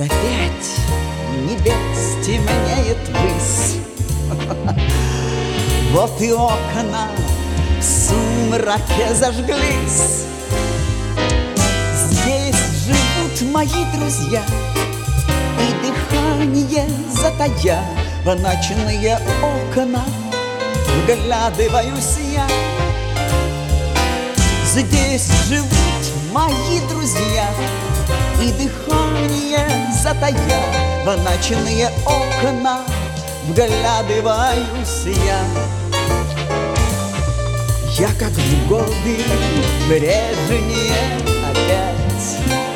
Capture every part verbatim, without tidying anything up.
опять небес темнеет высь. Вот и окна в сумраке зажглись. Здесь живут мои друзья, и дыхание затая в ночные окна вглядываюсь я. Здесь живут мои друзья, и дыхание затая в ночные окна вглядываюсь я. Я как в годы прежние опять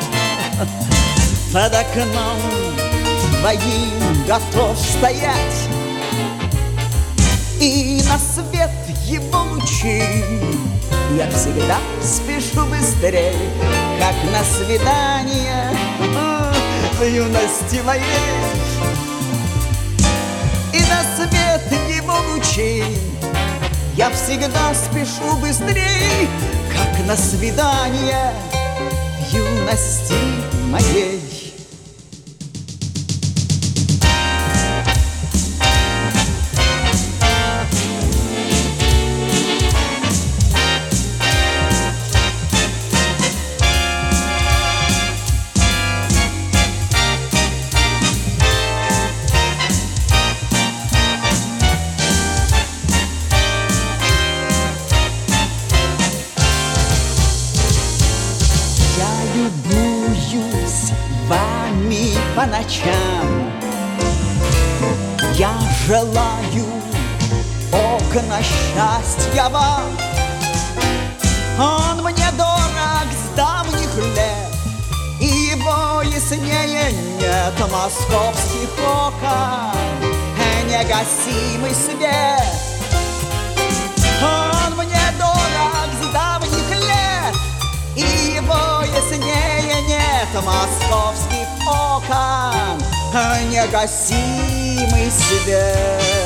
под окном твоим готов стоять, и на свет его лучи я всегда спешу быстрее, как на свидание в юности моей. И на свет его лучей я всегда спешу быстрее, как на свидание в юности моей. Любуюсь вами по ночам, я желаю окна счастья вам. Он мне дорог с давних лет, и его яснее нет московских окон, негасимый свет. Он мне дорог с давних лет, и его яснее нет московских окон, негасимый свет.